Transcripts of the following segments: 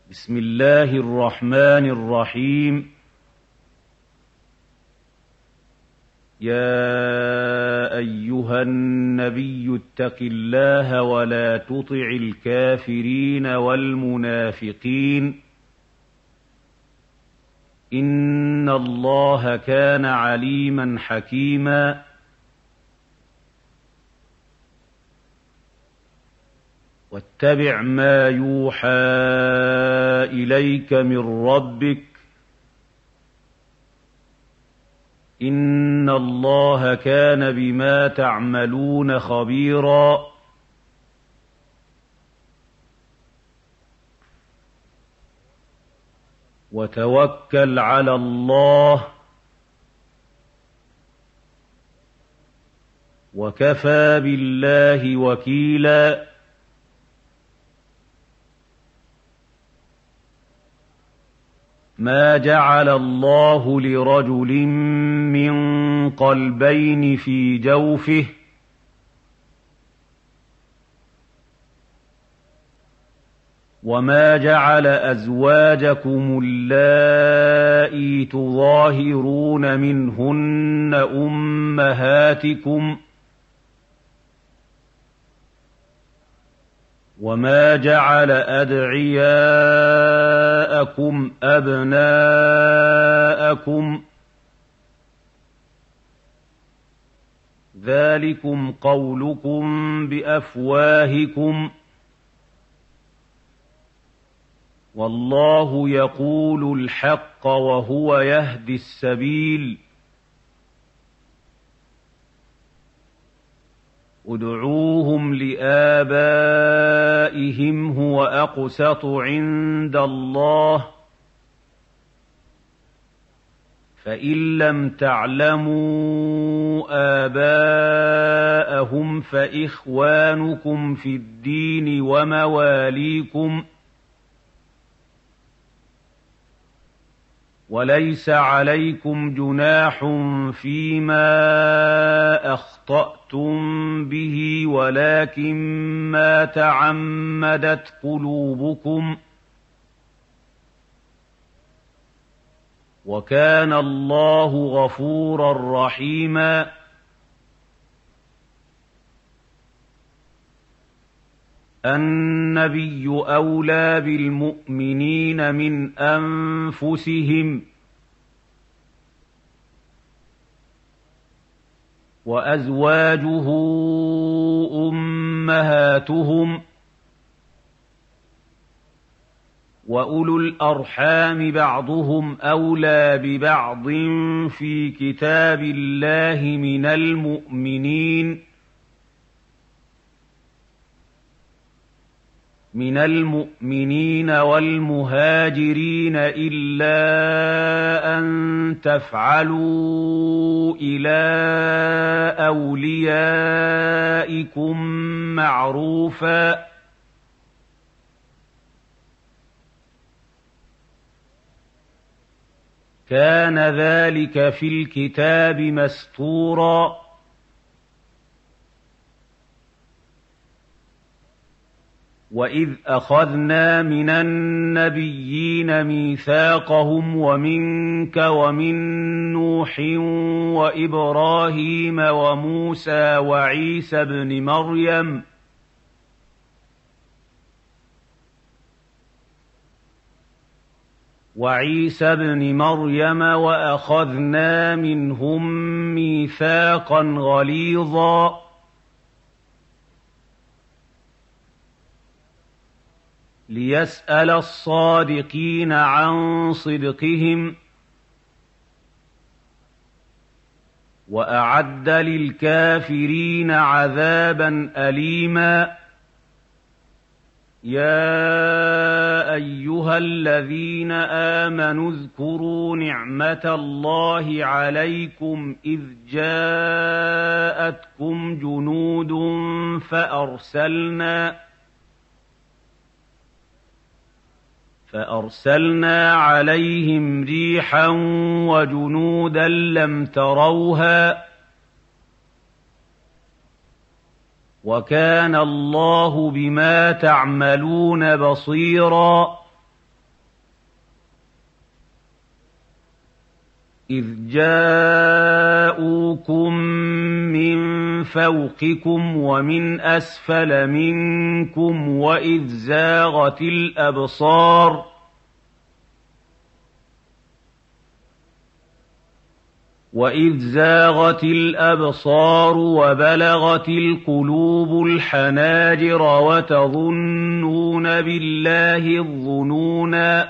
بسم الله الرحمن الرحيم. يا أيها النبي اتق الله ولا تطع الكافرين والمنافقين إن الله كان عليما حكيما. واتبع ما يوحى إليك من ربك إن الله كان بما تعملون خبيرا. وتوكل على الله وكفى بالله وكيلا. ما جعل الله لرجل من قلبين في جوفه وما جعل أزواجكم اللائي تظاهرون منهن أمهاتكم وما جعل أدعياءكم أبناءكم ذلكم قولكم بأفواهكم والله يقول الحق وهو يهدي السبيل. ادعوهم لآبائهم هو أقسط عند الله فإن لم تعلموا آباءهم فإخوانكم في الدين ومواليكم وليس عليكم جناح فيما أخطأتم به ولكن ما تعمدت قلوبكم وكان الله غفورا رحيما. النبي أولى بالمؤمنين من أنفسهم وأزواجه أمهاتهم وأولو الأرحام بعضهم أولى ببعض في كتاب الله من المؤمنين والمهاجرين إلا أن تفعلوا إلى أوليائكم معروفا كان ذلك في الكتاب مسطورا. وإذ أخذنا من النبيين ميثاقهم ومنك ومن نوح وإبراهيم وموسى وعيسى ابن مريم وأخذنا منهم ميثاقا غليظا. ليسأل الصادقين عن صدقهم وأعد للكافرين عذابا أليما. يا أيها الذين آمنوا اذكروا نعمة الله عليكم إذ جاءتكم جنود فأرسلنا عليهم ريحا وجنودا لم تروها وكان الله بما تعملون بصيرا. إذ جاءوكم من فوقكم ومن أسفل منكم وإذ زاغت الأبصار وبلغت القلوب الحناجر وتظنون بالله الظنونا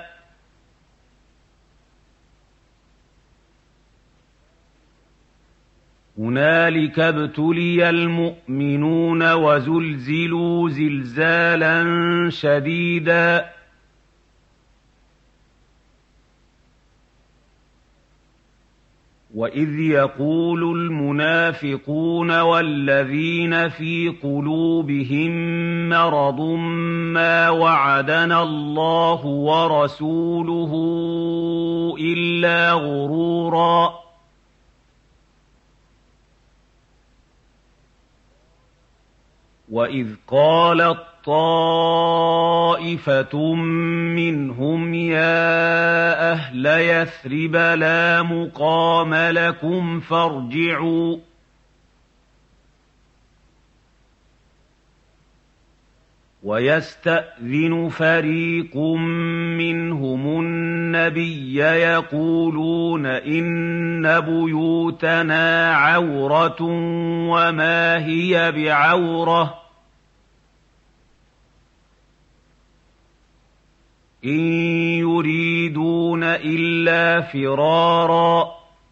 هنالك ابتلي المؤمنون وزلزلوا زلزالا شديدا وإذ يقول المنافقون والذين في قلوبهم مرض ما وعدنا الله ورسوله إلا غرورا وإذ قالت طائفة منهم يا أهل يثرب لا مقام لكم فارجعوا ويستأذن فريق منهم النبي يقولون إن بيوتنا عورة وما هي بعورة إن يريدون إلا فرارا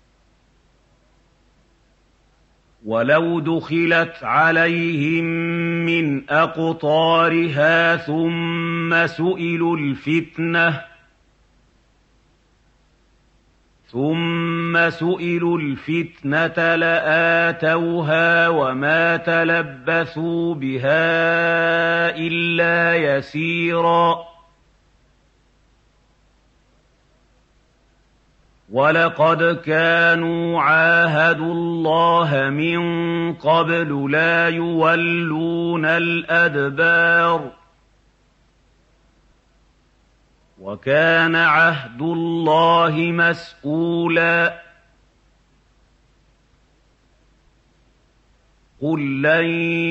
ولو دخلت عليهم من أقطارها ثم سئلوا الفتنة لآتوها وما تلبثوا بها إلا يسيرا ولقد كانوا عاهدوا الله من قبل لا يولون الأدبار وكان عهد الله مسؤولا قل لن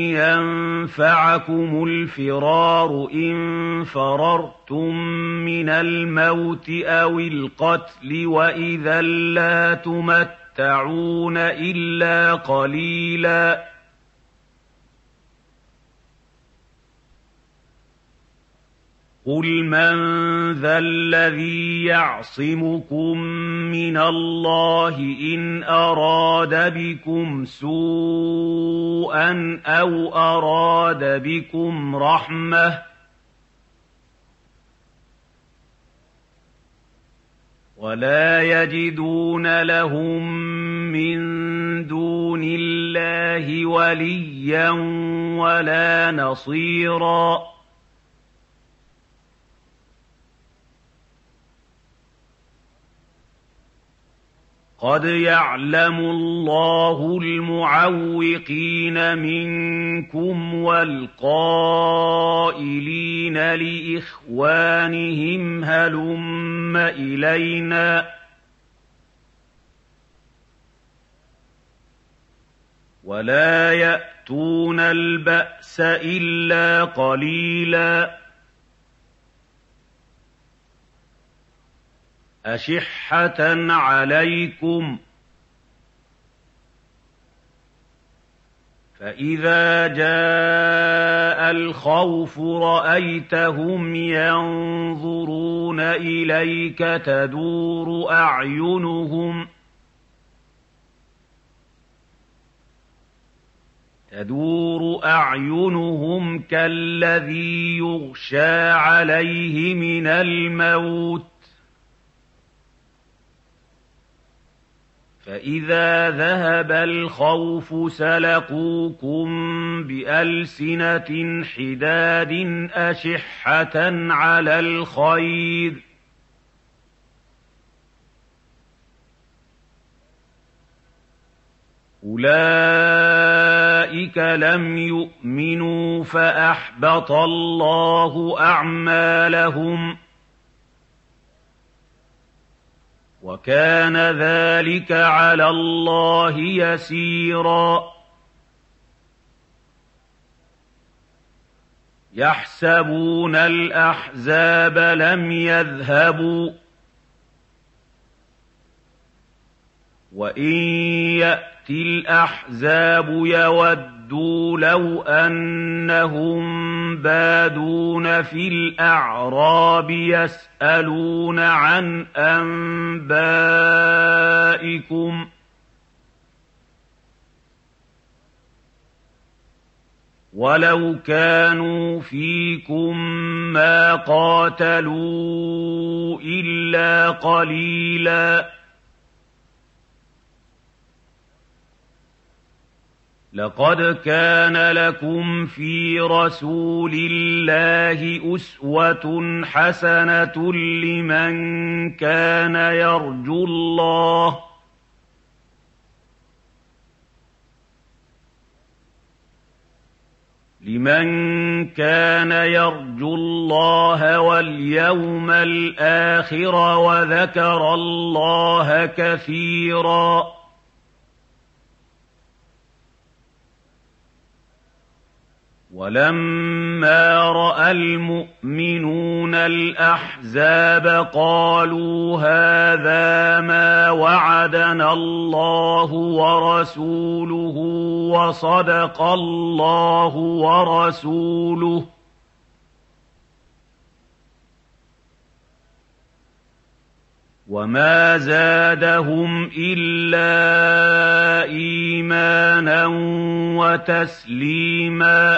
ينفعكم الفرار إن فررتم من الموت أو القتل وإذا لا تمتعون إلا قليلا قل من ذا الذي يعصمكم من الله إن أراد بكم سوءا أو أراد بكم رحمة ولا يجدون لهم من دون الله وليا ولا نصيرا قد يعلم الله المعوقين منكم والقائلين لإخوانهم هلم إلينا ولا يأتون البأس إلا قليلا أشحة عليكم فإذا جاء الخوف رأيتهم ينظرون إليك تدور أعينهم كالذي يغشى عليه من الموت فإذا ذهب الخوف سلقوكم بألسنة حداد أشحة على الخير أولئك لم يؤمنوا فأحبط الله أعمالهم وكان ذلك على الله يسيرا يحسبون الأحزاب لم يذهبوا وإن يأتي الأحزاب يودوا لو أنهم بادون في الأعراب يسألون عن أنبائكم ولو كانوا فيكم ما قاتلوا إلا قليلا لقد كان لكم في رسول الله أسوة حسنة لمن كان يرجو الله واليوم الآخر وذكر الله كثيرا ولما رأى المؤمنون الأحزاب قالوا هذا ما وعدنا الله ورسوله وصدق الله ورسوله وما زادهم إلا إيمانا وتسليما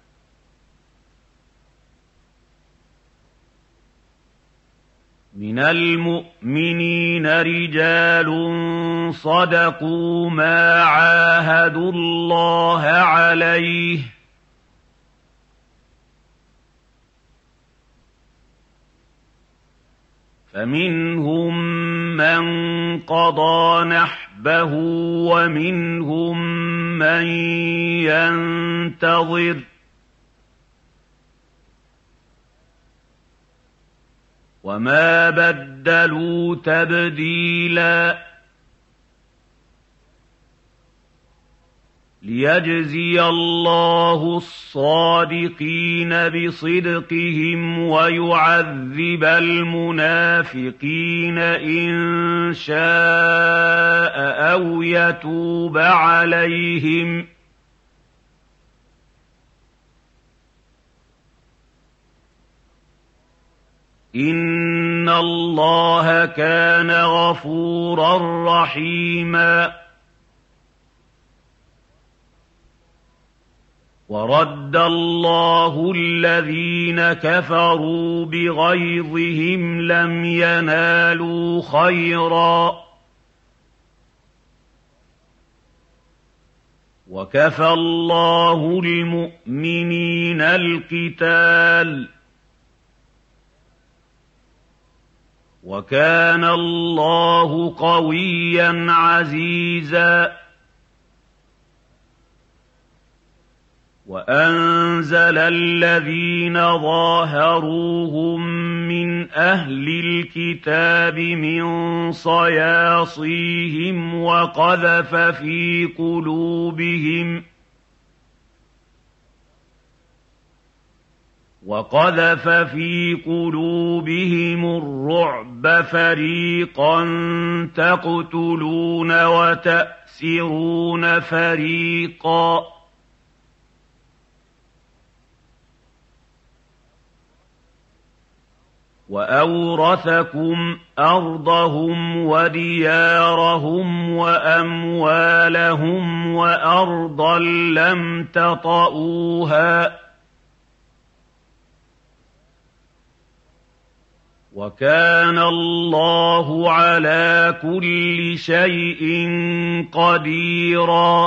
من المؤمنين رجال صدقوا ما عاهدوا الله عليه فمنهم من قضى نحبه ومنهم من ينتظر وما بدلوا تبديلا ليجزي الله الصادقين بصدقهم ويعذب المنافقين إن شاء أو يتوب عليهم إن الله كان غفورا رحيما ورد الله الذين كفروا بغيظهم لم ينالوا خيرا وكفى الله المؤمنين القتال وكان الله قويا عزيزا وأنزل الذين ظاهروهم من أهل الكتاب من صياصيهم وقذف في قلوبهم الرعب فريقا تقتلون وتأسرون فريقا وأورثكم أرضهم وديارهم وأموالهم وأرضا لم تطئوها وكان الله على كل شيء قديرا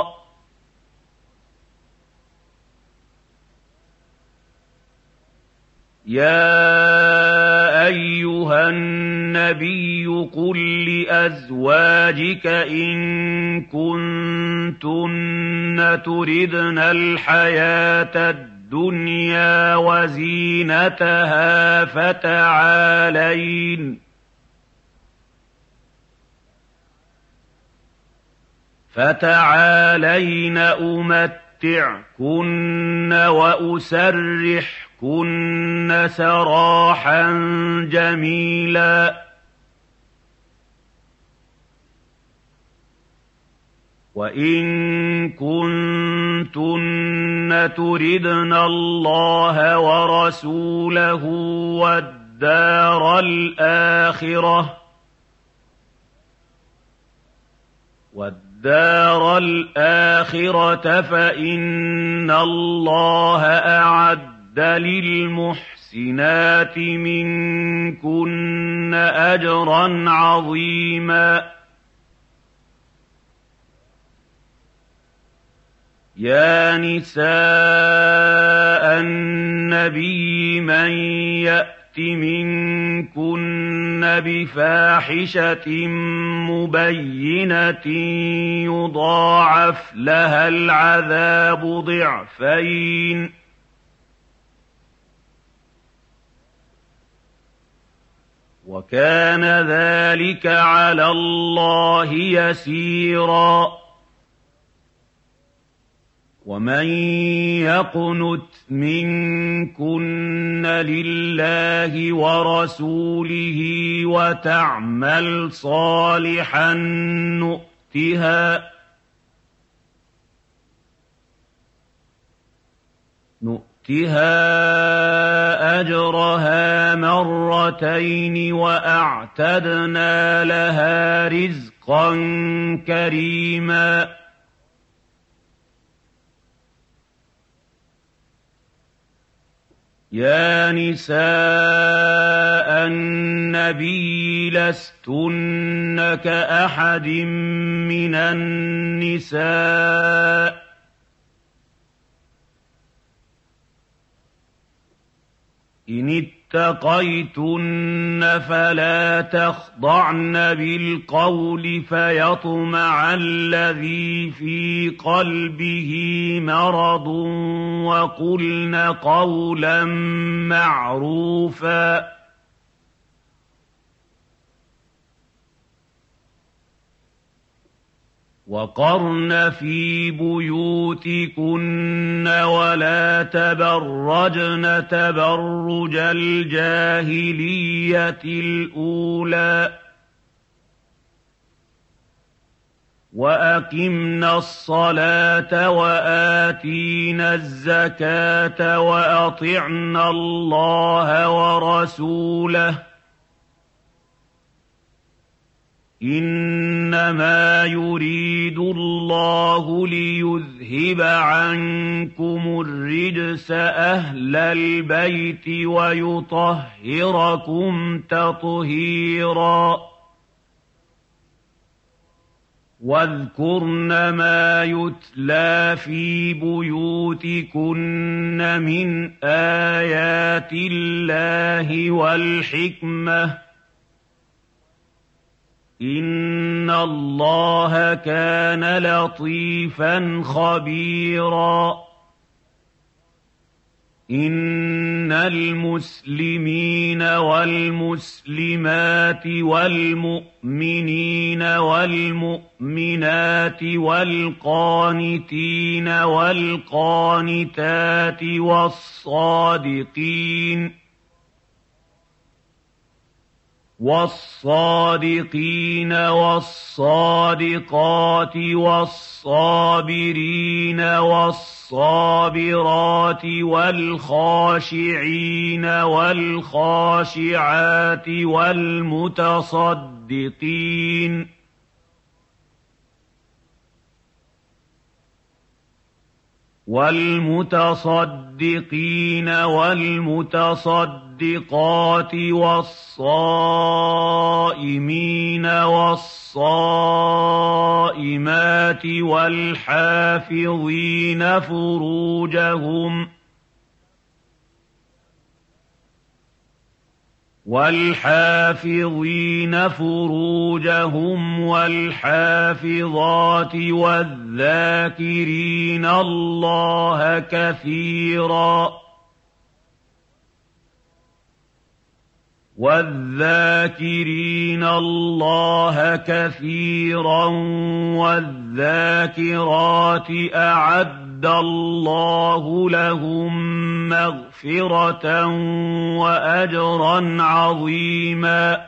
يا أيها النبي قل لأزواجك إن كنتن تردن الحياة الدنيا وزينتها فَتَعَالَيْنَ أُمَتِّعْكُنَّ وَأُسَرِّحْكُنَّ سَرَاحًا جَمِيلًا وَإِن كُنتُنَّ تُرِدْنَ اللَّهَ وَرَسُولَهُ وَالدَّارَ الْآخِرَةَ فَإِنَّ اللَّهَ أَعَدَّ لِلْمُحْسِنَاتِ مِنكُنَّ أَجْرًا عَظِيمًا يَا نِسَاءَ النَّبِيِّ مَن يَأْتِ مِنكُنَّ بِفَاحِشَةٍ مُّبَيِّنَةٍ يُضَاعَفْ لَهَا الْعَذَابُ ضِعْفَيْنِ ۚ وَكَانَ ذَلِكَ عَلَى اللَّهِ يَسِيرًا وَمَن يَقْنُتْ مِنكُنَّ لِلَّهِ وَرَسُولِهِ وَتَعْمَلْ صَالِحًا نُؤْتِهَا أَجْرَهَا مَرَّتَيْنِ وَأَعْتَدْنَا لَهَا رِزْقًا كَرِيمًا يَا نِسَاءَ النَّبِيِّ لَسْتُنَّ كَأَحَدٍ مِّنَ النِّسَاءِ ۚ إِنِ اتَّقَيْتُنَّ فَلَا تَخْضَعْنَ بِالْقَوْلِ فَيَطْمَعَ الَّذِي فِي قَلْبِهِ مَرَضٌ وَقُلْنَ قَوْلًا مَّعْرُوفًا وَقَرْنَ فِي بُيُوتِكُنَّ وَلَا تَبَرَّجْنَ تَبَرُّجَ الْجَاهِلِيَّةِ الْأُولَىٰ ۖ وَأَقِمْنَ الصَّلَاةَ وَآتِينَ الزَّكَاةَ وَأَطِعْنَ اللَّهَ وَرَسُولَهُ ۚ إِنَّمَا يُرِيدُ اللَّهُ لِيُذْهِبَ عَنكُمُ الرِّجْسَ أَهْلَ الْبَيْتِ وَيُطَهِّرَكُمْ تَطْهِيرًا وَاذْكُرْنَ مَا يُتْلَىٰ فِي بُيُوتِكُنَّ مِنْ آيَاتِ اللَّهِ وَالْحِكْمَةِ ۚ إِنَّ اللَّهَ كَانَ لَطِيفًا خَبِيرًا إِنَّ الْمُسْلِمِينَ وَالْمُسْلِمَاتِ وَالْمُؤْمِنِينَ وَالْمُؤْمِنَاتِ وَالْقَانِتِينَ وَالْقَانِتَاتِ وَالصَّادِقِينَ وَالصَّادِقَاتِ وَالصَّابِرِينَ وَالصَّابِرَاتِ وَالْخَاشِعِينَ وَالْخَاشِعَاتِ وَالْمُتَصَدِّقِينَ وَالْمُتَصَدِّقَاتِ وَالصَّائِمِينَ وَالصَّائِمَاتِ وَالْحَافِظِينَ فُرُوجَهُمْ وَالْحَافِظَاتِ وَالذَّاكِرِينَ اللَّهَ كَثِيرًا وَالذَّاكِرِينَ اللَّهَ كَثِيرًا وَالذَّاكِرَاتِ أَعَدَّ اللَّهُ لَهُم مَّغْفِرَةً وَأَجْرًا عَظِيمًا.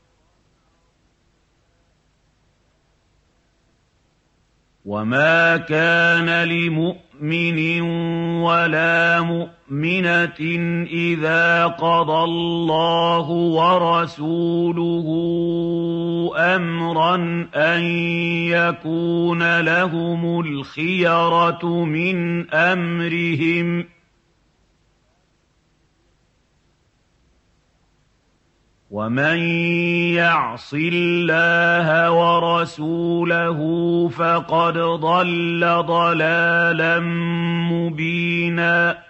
وَمَا كَانَ لِمُؤْمِنٍ وَلَا مُؤْمِنَةٍ إِذَا قَضَى اللَّهُ وَرَسُولُهُ أَمْرًا أَن يَكُونَ لَهُمُ الْخِيَرَةُ مِنْ أَمْرِهِمْ ۗ وَمَن يَعْصِ اللَّهَ وَرَسُولَهُ فَقَدْ ضَلَّ ضَلَالًا مُّبِينًا.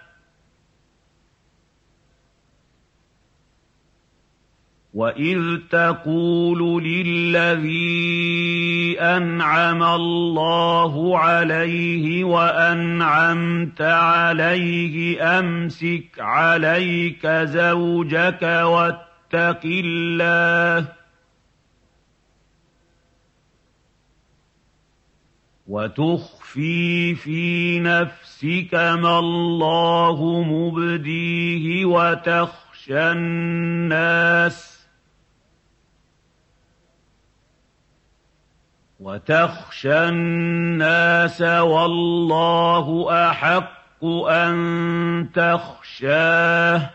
وَإِذْ تَقُولُ لِلَّذِي أَنْعَمَ اللَّهُ عَلَيْهِ وَأَنْعَمْتَ عَلَيْهِ أَمْسِكْ عَلَيْكَ زَوْجَكَ وَاتَّقِ اللَّهَ وَتُخْفِي فِي نَفْسِكَ مَا اللَّهُ مُبْدِيهِ وَتَخْشَى النَّاسَ وَاللَّهُ أَحَقُّ أَن تَخْشَاهُ.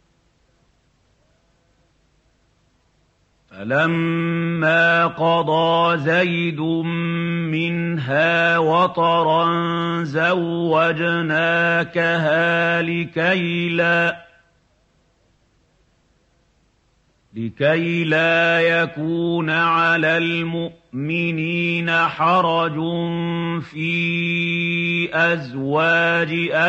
فَلَمَّا قَضَىٰ زَيْدٌ مِّنْهَا وَطَرًا زَوَّجْنَاكَهَا لِكَيْ لَا يَكُونَ عَلَى الْمُؤْمِنِينَ حَرَجٌ في أَزْوَاجِ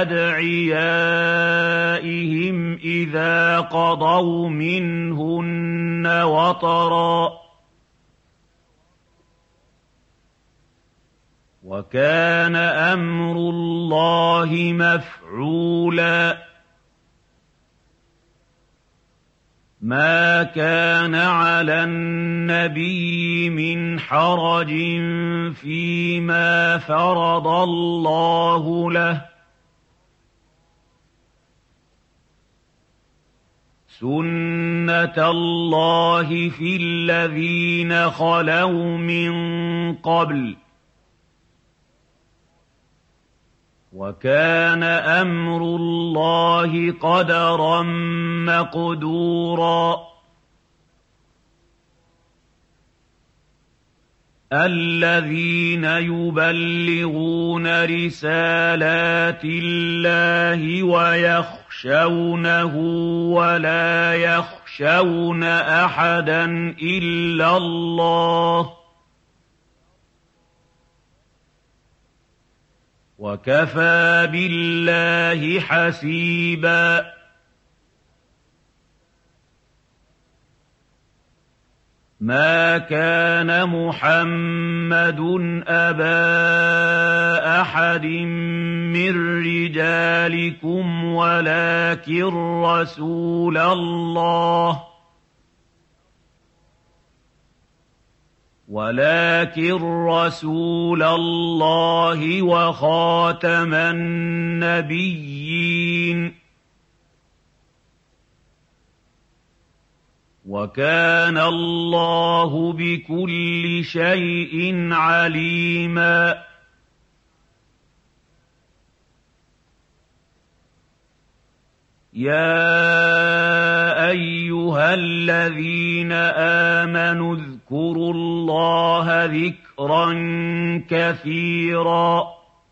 أَدْعِيَائِهِمْ إِذَا قَضَوْا مِنْهُنَّ وَطَرًا ۚ وَكَانَ أَمْرُ اللَّهِ مَفْعُولًا. مَا كَانَ عَلَى النَّبِيِّ مِنْ حَرَجٍ فِيمَا فَرَضَ اللَّهُ لَهُ ۖ سُنَّةَ اللَّهِ فِي الَّذِينَ خَلَوْا مِن قَبْلُ ۚ وَكَانَ أَمْرُ اللَّهِ قَدَرًا مَّقْدُورًا. الَّذِينَ يُبَلِّغُونَ رِسَالَاتِ اللَّهِ وَيَخْشَوْنَهُ وَلَا يَخْشَوْنَ أَحَدًا إِلَّا اللَّهَ ۗ وَكَفَىٰ بِاللَّهِ حَسِيبًا. مَا كَانَ مُحَمَّدٌ أَبَا أَحَدٍ مِّن رِّجَالِكُمْ ولكن رسول الله وخاتم النبيين، وكان الله بكل شيء عليما. يا أيها الذين آمنوا اذكروا الله ذكرا كثيرا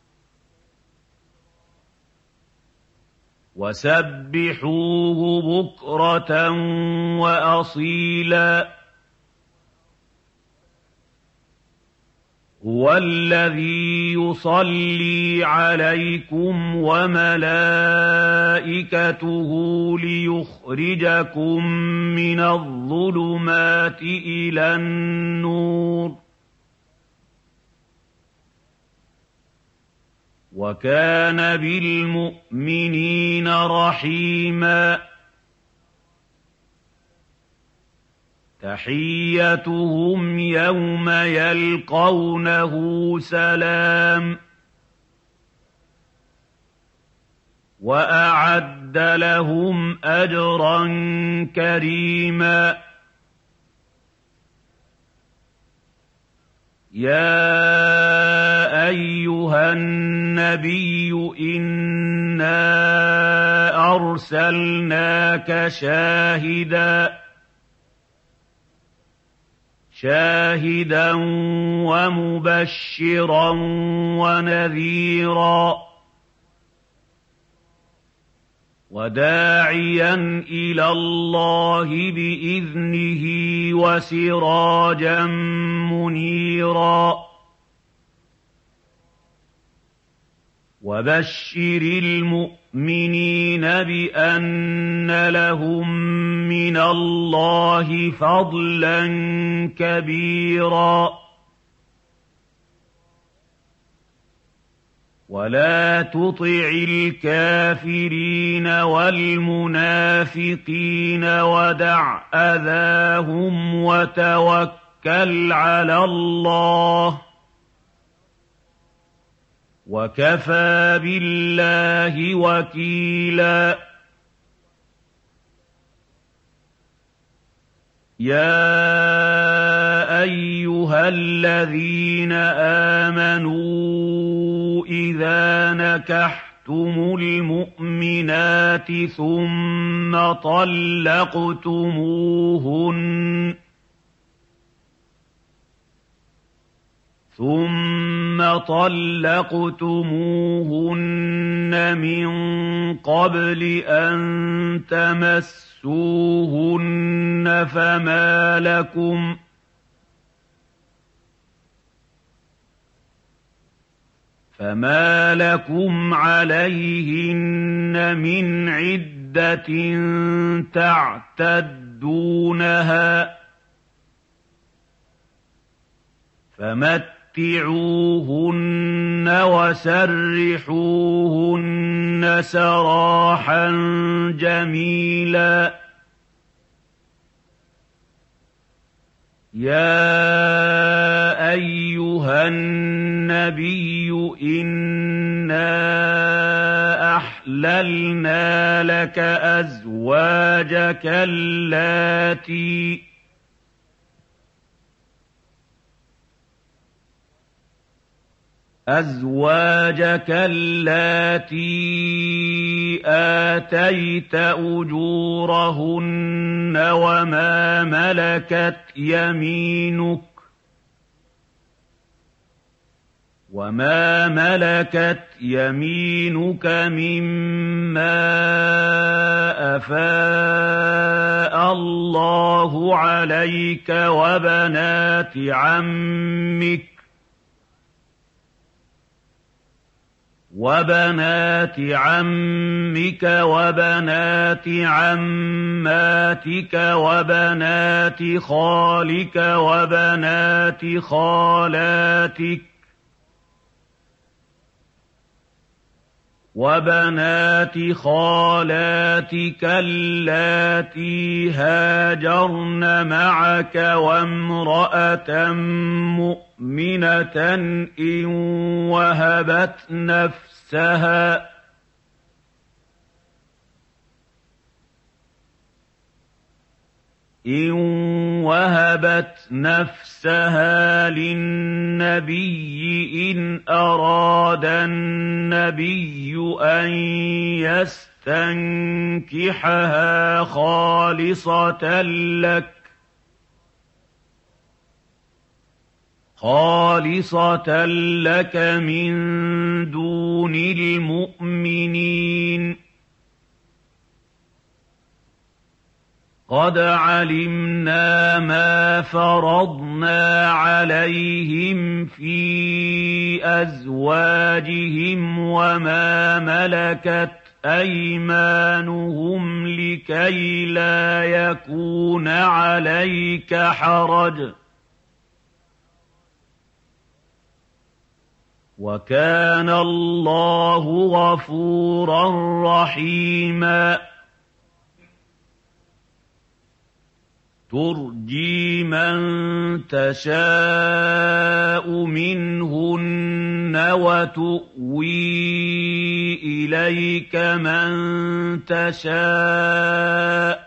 وسبحوه بكرة وأصيلا. هو الذي يصلي عليكم وملائكته ليخرجكم من الظلمات إلى النور، وكان بالمؤمنين رحيما. تحيتهم يوم يلقونه سلام وأعد لهم أجرا كريما يا أيها النبي إنا أرسلناك شاهدا ومبشرا ونذيرا وداعيا إلى الله بإذنه وسراجا منيرا وبشر المؤمنين بأن لهم من الله فضلا كبيرا ولا تطع الكافرين والمنافقين ودع أذاهم وتوكل على الله وكفى بالله وكيلا يا أيها الذين آمنوا إذا نكحتم المؤمنات ثم طلقتموهن من قبل أن تمسوهن فما لكم عليهن من عدة تعتدونها فمتعوهن وسرحوهن سراحا جميلا يا أيها النبي إنا أحللنا لك أزواجك اللاتي آتيت أجورهن وما ملكت يمينك مما أفاء الله عليك وبنات عمك وبنات عماتك وبنات خالك وبنات خالاتك اللاتي هاجرن معك وامرأة مؤمنة إن وهبت نفسها للنبي إن أراد النبي أن يستنكحها خالصة لك من دون المؤمنين قد علمنا ما فرضنا عليهم في أزواجهم وما ملكت أيمانهم لكي لا يكون عليك حرج وكان الله غفورا رحيما ترجي من تشاء منهن وتؤوي إليك من تشاء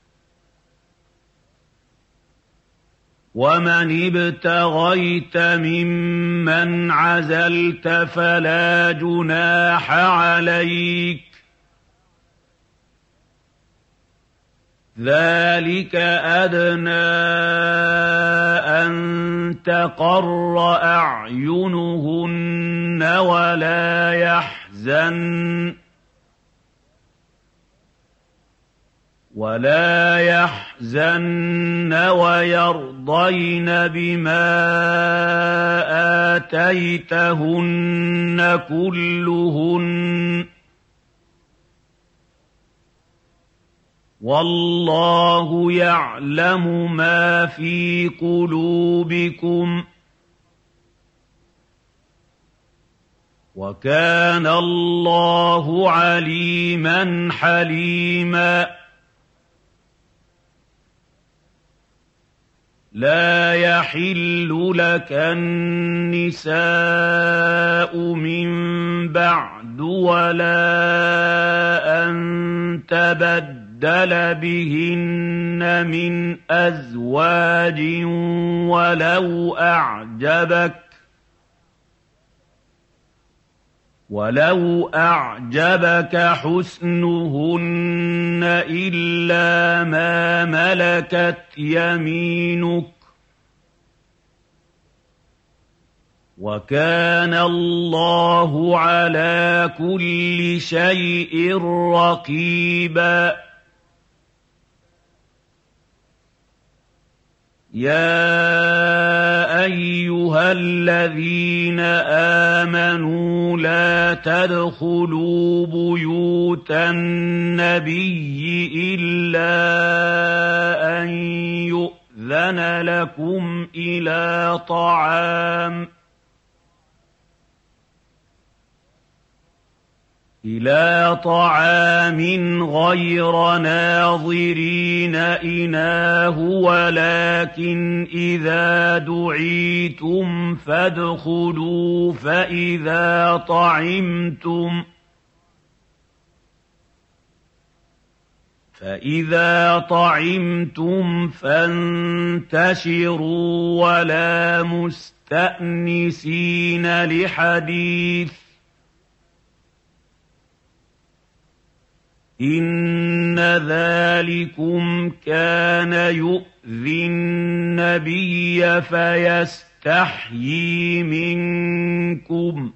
ومن ابتغيت ممن عزلت فلا جناح عليك ذلك أدنى أن تقر أعينهن ولا يحزن ويرضين بما آتيتهن كلهن والله يعلم ما في قلوبكم وكان الله عليما حليما لا يحل لك النساء من بعد ولا أن تبدل بهن من أزواج ولو أعجبك حسنهن إلا ما ملكت يمينك وكان الله على كل شيء رقيبا يا أيها الذين آمنوا لا تدخلوا بيوت النبي إلا أن يؤذن لكم إلى طعام غير ناظرين إناه ولكن إذا دعيتم فادخلوا فإذا طعمتم فانتشروا ولا مستأنسين لحديث إن ذلكم كان يؤذي النبي فيستحيي منكم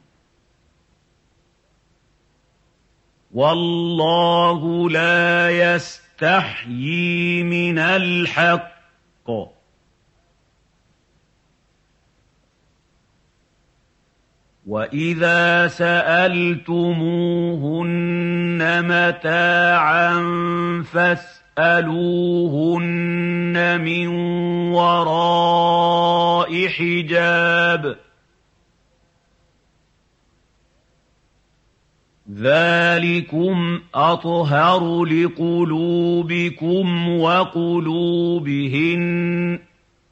والله لا يستحيي من الحق وإذا سألتموهن متاعا فاسألوهن من وراء حجاب ذلكم أطهر لقلوبكم وقلوبهن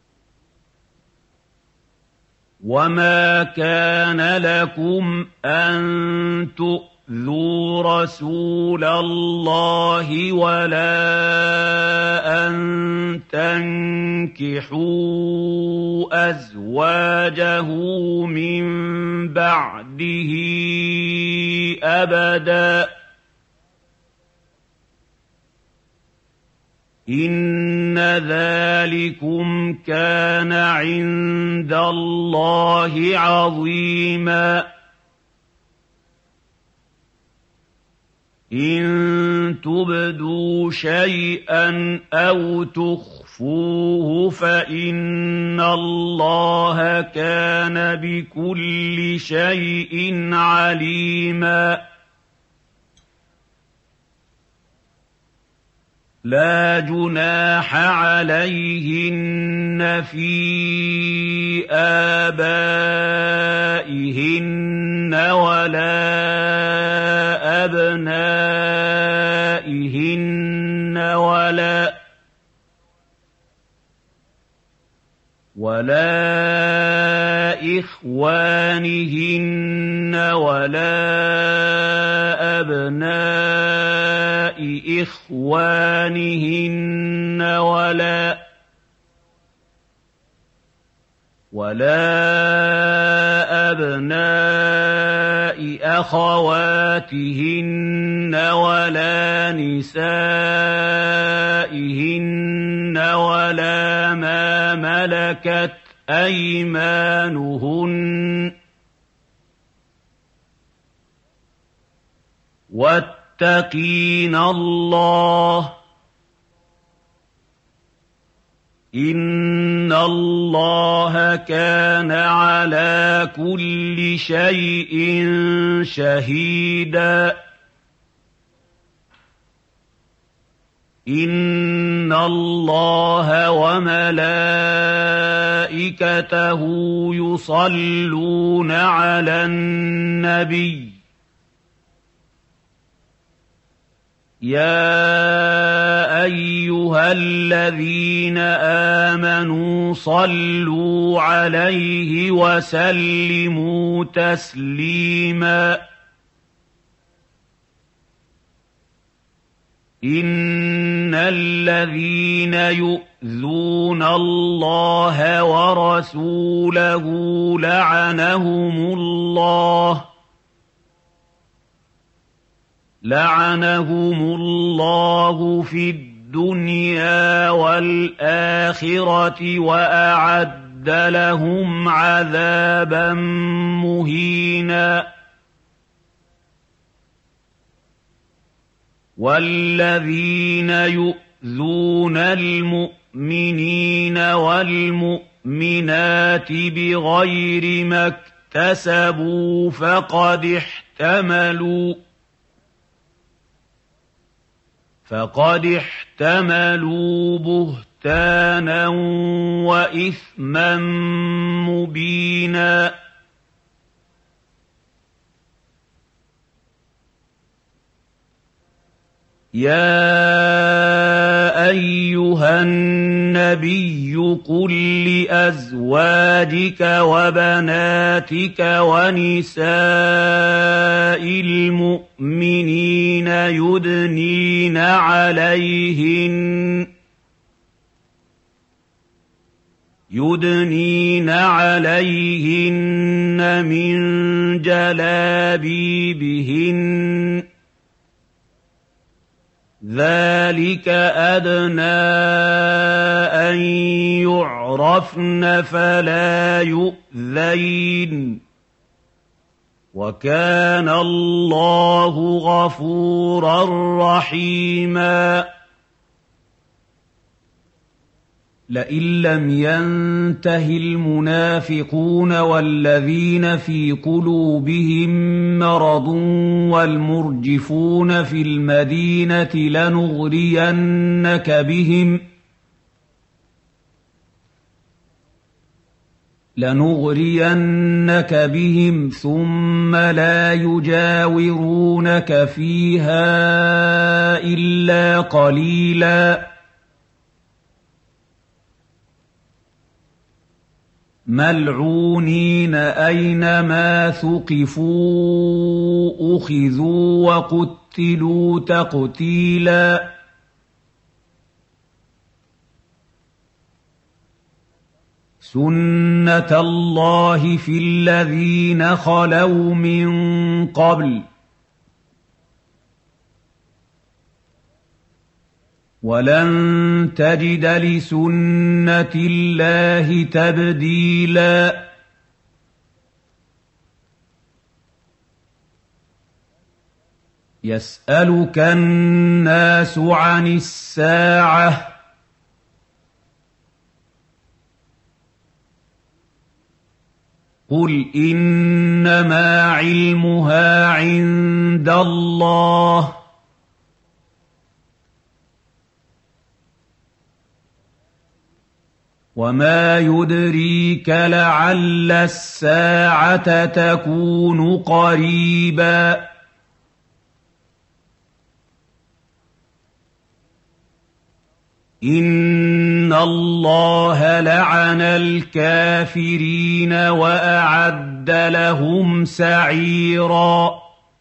وما كان لكم أن تؤذوا رسول الله ولا أن تنكحوا أزواجه من بعده أبدا إن ذلكم كان عند الله عظيما إن تبدوا شيئا أو تخفوه فإن الله كان بكل شيء عليما لا جناح عليهن في آبائهن ولا أبنائهن ولا إخوانهن ولا أبناء إخوانهن ولا أبناء أخواتهن ولا نسائهن ولا ما ملكت أيمانهن واتقين الله إن الله كان على كل شيء شهيدا إن الله وملائكته يصلون على النبي يا أيها الذين آمنوا صلوا عليه وسلموا تسليما إن الذين يؤذون الله ورسوله لعنهم الله في الدنيا والآخرة وأعد لهم عذابا مهينا والذين يؤذون المؤمنين والمؤمنات بغير ما اكتسبوا فقد احتملوا بهتانا وإثما مبينا يا أيها النبي قل لأزواجك وبناتك ونساء المؤمنين يدنين عليهن من جلابيبهن ذلك أدنى أن يعرفن فلا يؤذين وكان الله غفورا رحيما لئن لم ينته المنافقون والذين في قلوبهم مرض والمرجفون في المدينة لنغرينك بهم ثم لا يجاورونك فيها إلا قليلا ملعونين أينما ثقفوا أخذوا وقتلوا تقتيلا سنة الله في الذين خلوا من قبل ولن تجد لسنة الله تبديلا يسألك الناس عن الساعة قل إنما علمها عند الله وما يدريك لعل الساعة تكون قريبا إِنَّ اللَّهَ لَعَنَ الْكَافِرِينَ وَأَعَدَّ لَهُمْ سَعِيرًا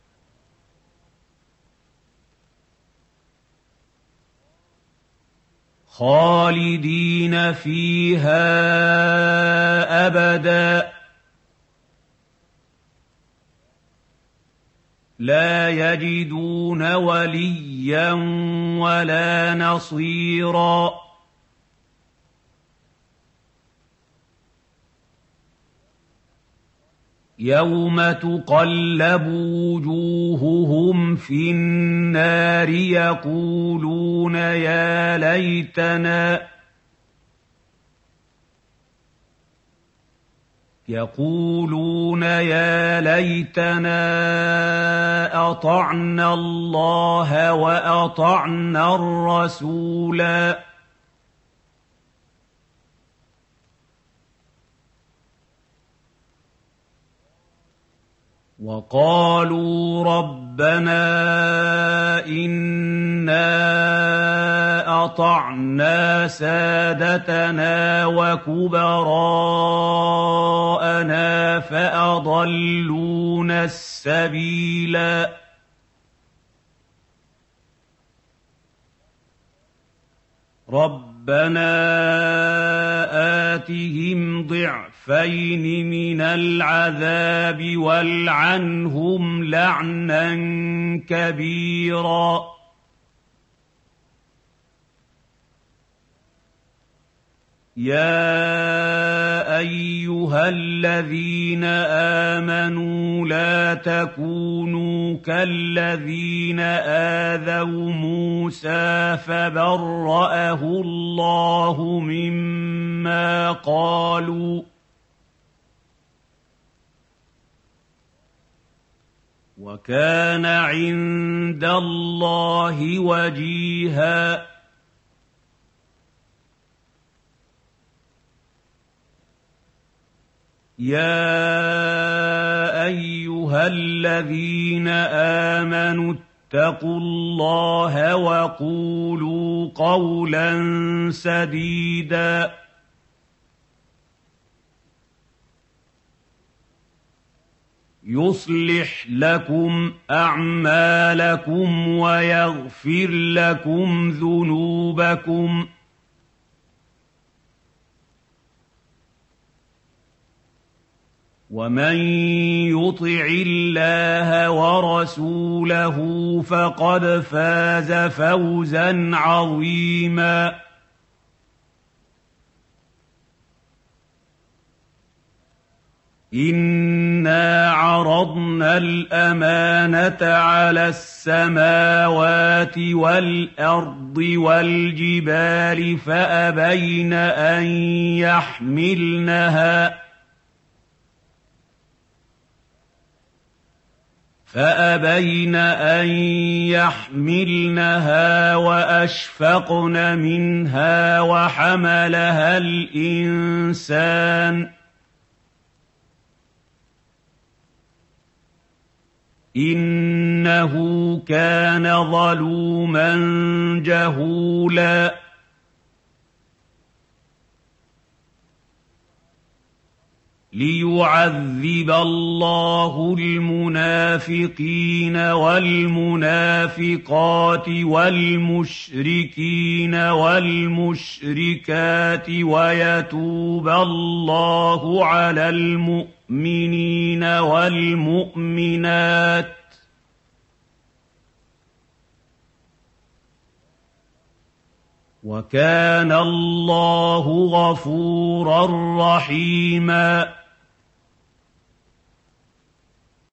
خَالِدِينَ فِيهَا أَبَدًا لَّا يَجِدُونَ وَلِيًّا وَلَا نَصِيرًا يَوْمَ تُقَلَّبُ وُجُوهُهُمْ فِي النَّارِ يَقُولُونَ يَا لَيْتَنَا أَطَعْنَا اللَّهَ وَأَطَعْنَا الرَّسُولَا وَقَالُوا رَبَّنَا إِنَّا أَطَعْنَا سَادَتَنَا وَكُبَرَاءَنَا فَأَضَلُّونَا السَّبِيلَا رَبَّنَا آتِهِمْ ضِعْفَيْنِ مِنَ الْعَذَابِ وَالْعَنْهُمْ لَعْنًا كَبِيرًا يَا أَيُّهَا الَّذِينَ آمَنُوا لَا تَكُونُوا كَالَّذِينَ آذَوْا مُوسَىٰ فَبَرَّأَهُ اللَّهُ مِمَّا قَالُوا وَكَانَ عِندَ اللَّهِ وَجِيهًا يَا أَيُّهَا الَّذِينَ آمَنُوا اتَّقُوا اللَّهَ وَقُولُوا قَوْلًا سَدِيدًا يُصْلِحْ لَكُمْ أَعْمَالَكُمْ وَيَغْفِرْ لَكُمْ ذُنُوبَكُمْ وَمَن يُطِعِ اللَّهَ وَرَسُولَهُ فَقَدْ فَازَ فَوْزًا عَظِيمًا إِنَّا عَرَضْنَا الْأَمَانَةَ عَلَى السَّمَاوَاتِ وَالْأَرْضِ وَالْجِبَالِ فَأَبَيْنَ أَن يَحْمِلْنَهَا وَأَشْفَقْنَ مِنْهَا وَحَمَلَهَا الْإِنسَانُ إِنَّهُ كَانَ ظَلُومًا جَهُولًا لِيُعَذِّبَ اللَّهُ الْمُنَافِقِينَ وَالْمُنَافِقَاتِ وَالْمُشْرِكِينَ وَالْمُشْرِكَاتِ وَيَتُوبَ اللَّهُ عَلَى الْمُؤْمِنِينَ وَالْمُؤْمِنَاتِ وَكَانَ اللَّهُ غَفُورًا رَّحِيمًا